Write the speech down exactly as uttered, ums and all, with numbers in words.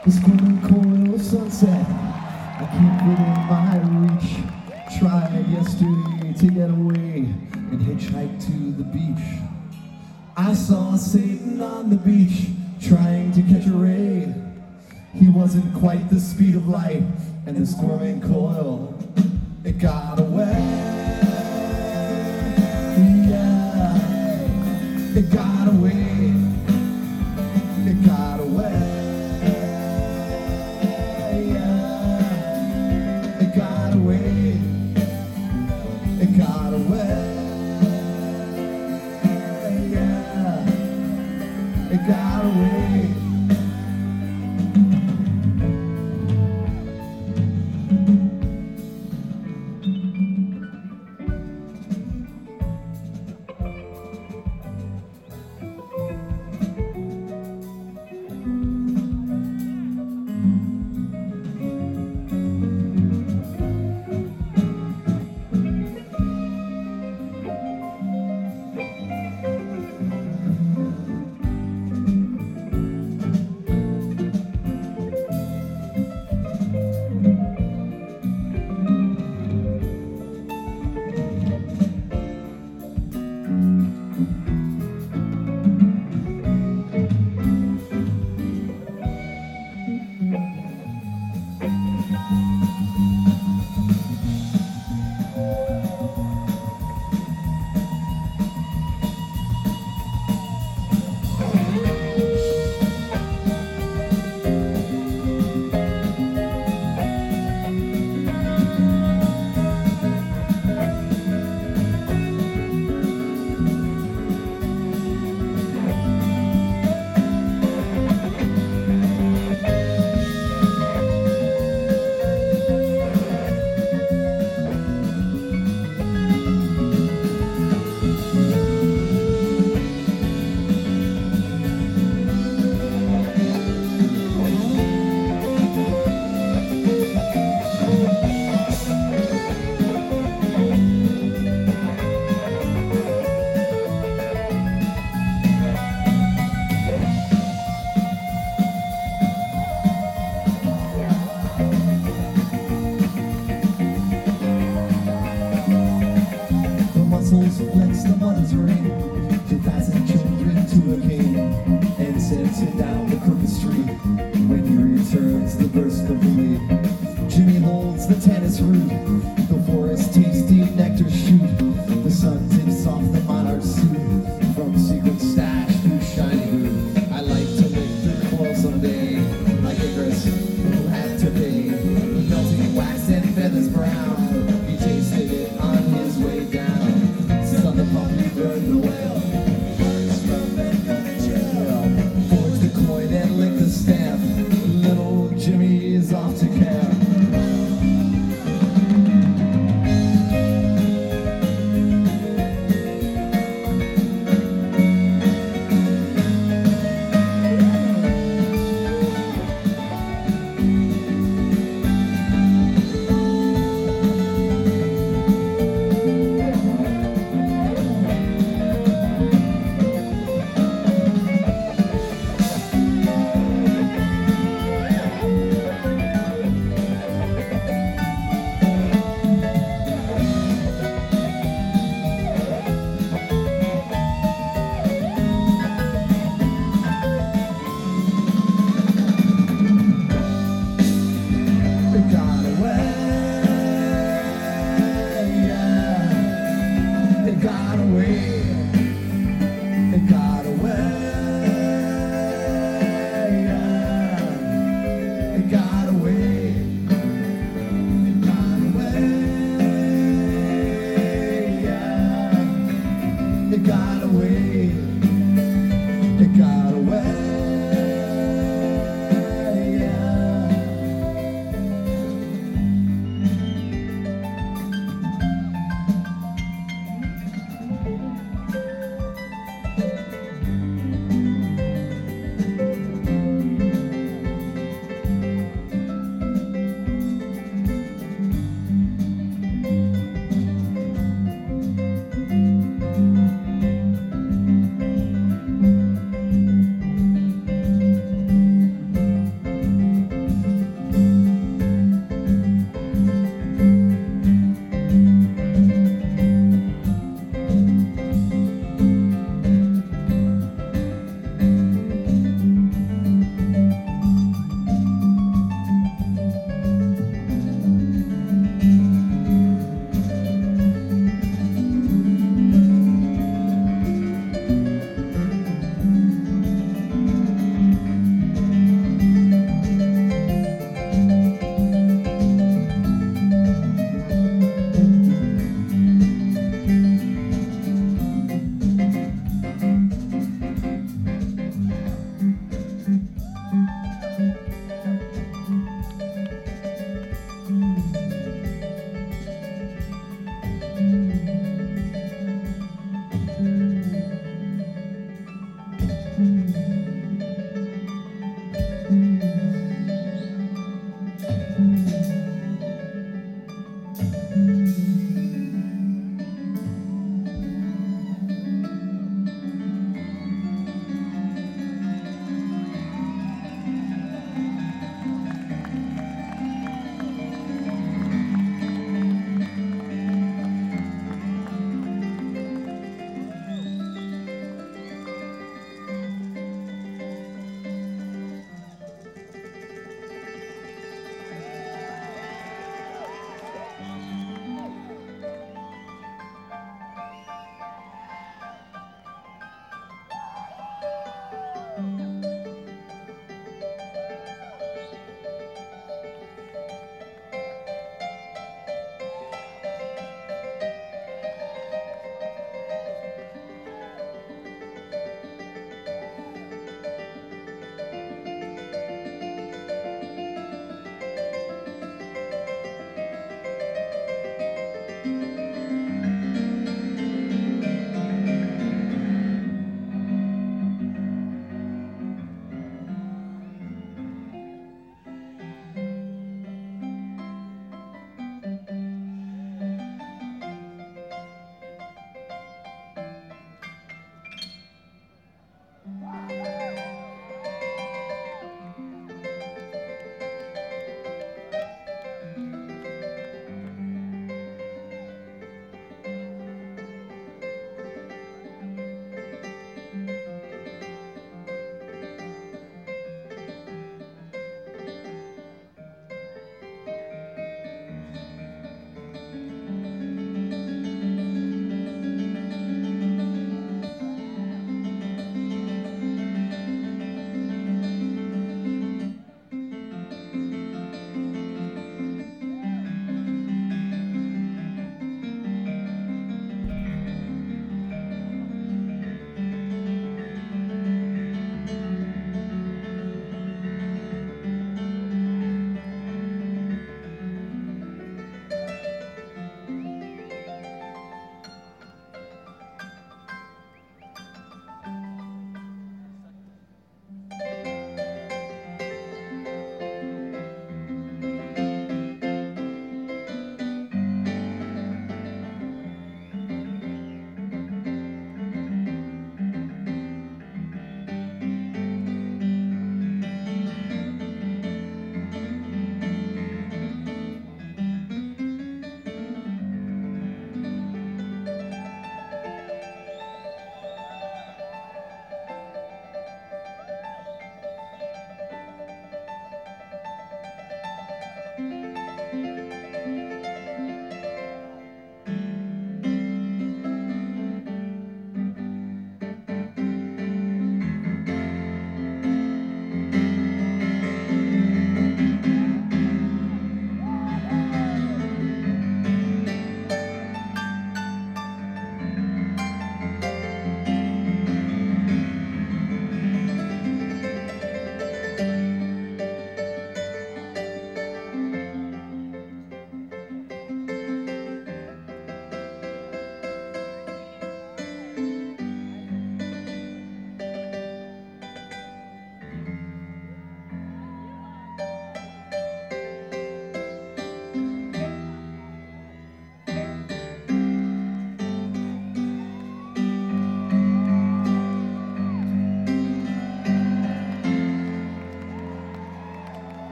This golden coil of sunset, I keep within my reach. Tried yesterday to get away and hitchhike to the beach. I saw Satan on the beach, trying to catch a ray. He wasn't quite the speed of light, and the squirming coil, it got away. Yeah, it got away. It got away. Yeah, it got away. It got away. Yeah, it got away. Flex the mother's ring to fasten children to a king and sends it down the crooked street. When he returns, the verse complete. Jimmy holds the tennis root, the forest tasty nectar shoot. The sun tips off the monarch's suit.